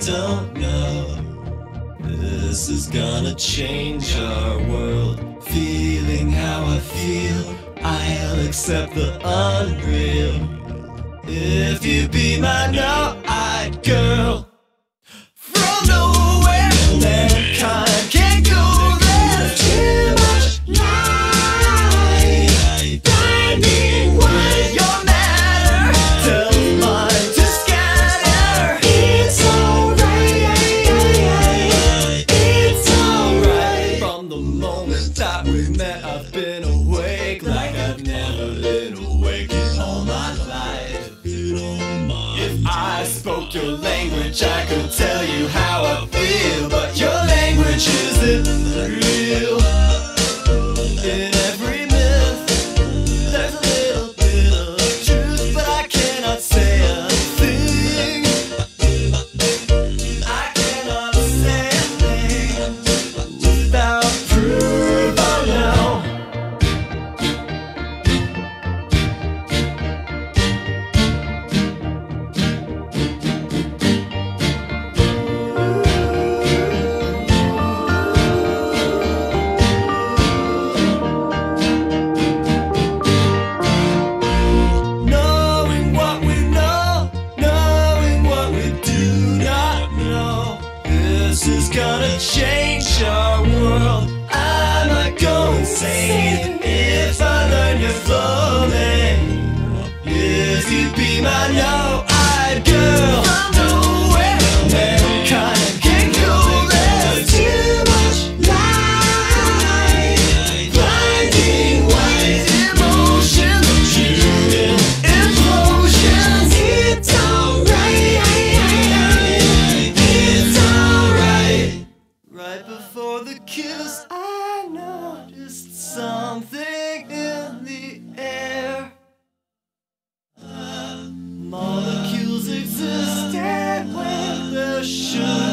don't know. This is gonna change our world. Feeling how I feel, I'll accept the unreal. If you be my no-eyed girl. From nowhere, mankind can't go there. Too much light, blinding white. Your matter tells mine to scatter. It's alright, it's alright. From the moment that we met, I've been awake like I've never been awake in all my life. If I spoke your language, I could tell you how I feel, but your language isn't real. In every myth, there's a little bit of truth, but I cannot say a thing. I cannot say a thing without proof. Oh no. This is gonna change our world. I might go insane if I learn your flowing. If you be my no-eyed girl. From nowhere, mankind can't go there. Too much light, blinding white. Emotions, shooting implosions. It's alright. Right before the kiss, I noticed something in the air. Molecules existed when there should